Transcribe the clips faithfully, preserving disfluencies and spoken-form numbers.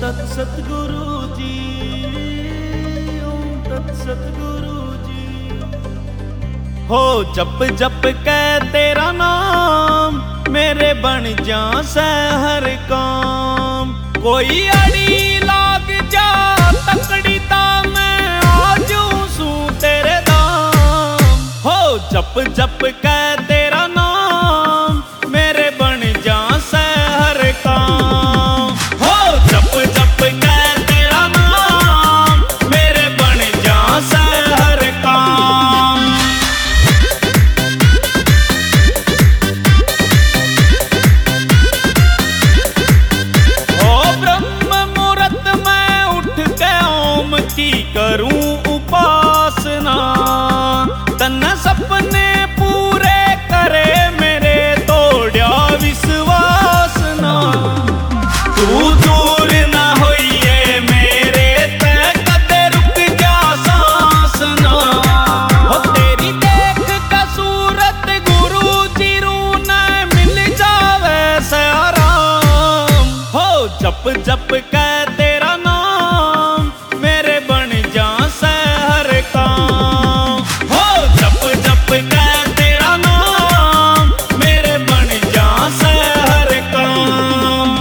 तत् सतगुरु जी, ओम तत् सतगुरु जी। हो जप जप कै तेरा नाम, मेरे बन जा से हर काम। कोई अड़ी लाग जा तकड़ी ता मैं आजू सू तेरे दाम। हो जप जप कै तेरा नाम, मेरे बन जा से हर काम। हो जप जप कै तेरा नाम, मेरे बन जा से हर काम। की करूं उपासना, तन सपने पूरे करे मेरे तोड़या विश्वास ना। तू दूर ना होइए मेरे ते कदे रुक जा सांस ना। हो तेरी देख का सूरत गुरु जी रू न मिल जावे से आराम। हो जप जप कै तेरा नाम, मेरे बन जा से हर काम। हो जप जप कै तेरा नाम, मेरे बन जा से हर काम।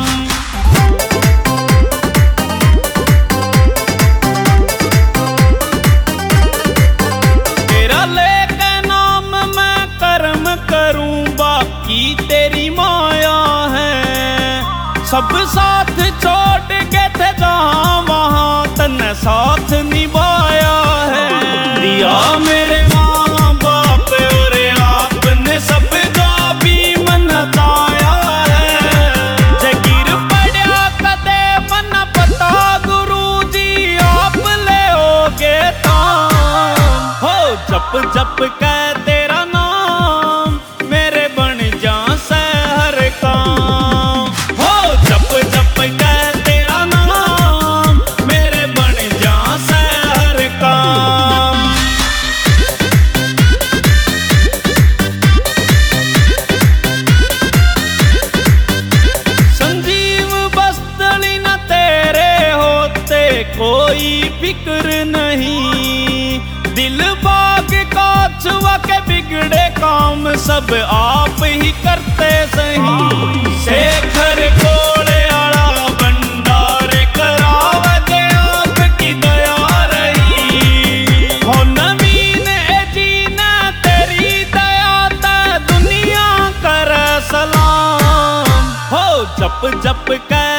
तेरा लेके नाम मैं कर्म करूं, बाकी तेरी माया है। सब साथ छोड़ के थे जहां वहां, तन्ने साथ निभाया है। दिया मेरे माँ बाप और आपने सब का भी मनताया है। जगीर पड़ा कदे मन पता गुरु जी आप ले होगे ताम। हो जप जप कै तेरा नाम, मेरे बन जा से हर काम। हो जप जप कै तेरा नाम, मेरे बन जा से हर काम। संजीव बस्तली न तेरे होते कोई फिक्र नहीं। दिल बाग का छुआ के बिगड़े काम सब आप ही करते सही। शेखर कोड़े आला भंडारे करावे दे आपकी दया रही। हो नवीन ए जीना तेरी दया ता दुनिया कर सलाम। हो जप जप कै